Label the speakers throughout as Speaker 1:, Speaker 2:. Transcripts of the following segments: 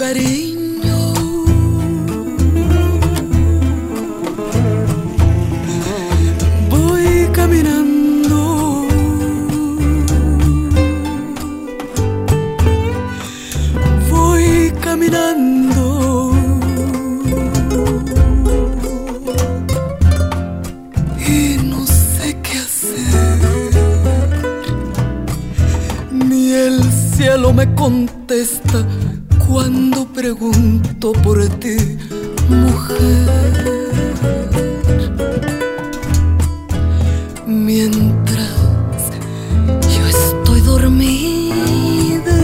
Speaker 1: cariño. Voy caminando, voy caminando, y no sé qué hacer. Ni el cielo me contesta cuando pregunto por ti, mujer. Mientras yo estoy dormida,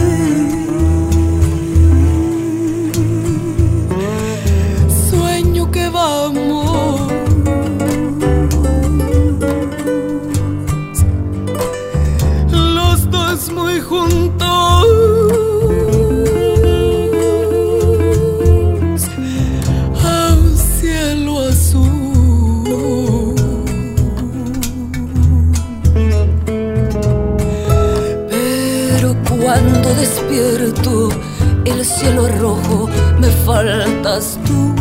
Speaker 1: sueño que vamos los dos muy juntos a un cielo azul. Pero cuando despierto, el cielo es rojo, me faltas tú.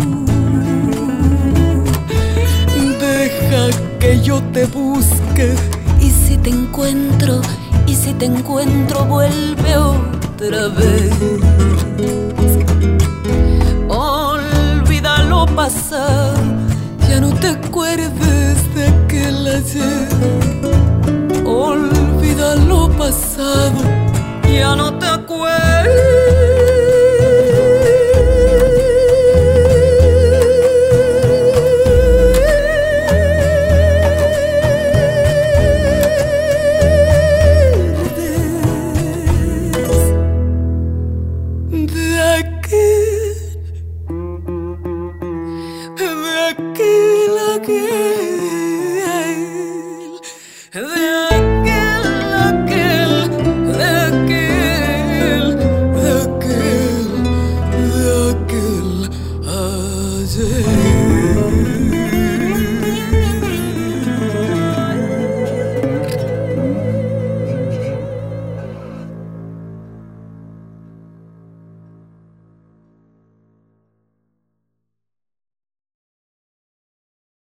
Speaker 1: Deja que yo te busque, y si te encuentro, y si te encuentro, vuelve otra vez. Olvida lo pasado, ya no te acuerdes de aquel ayer.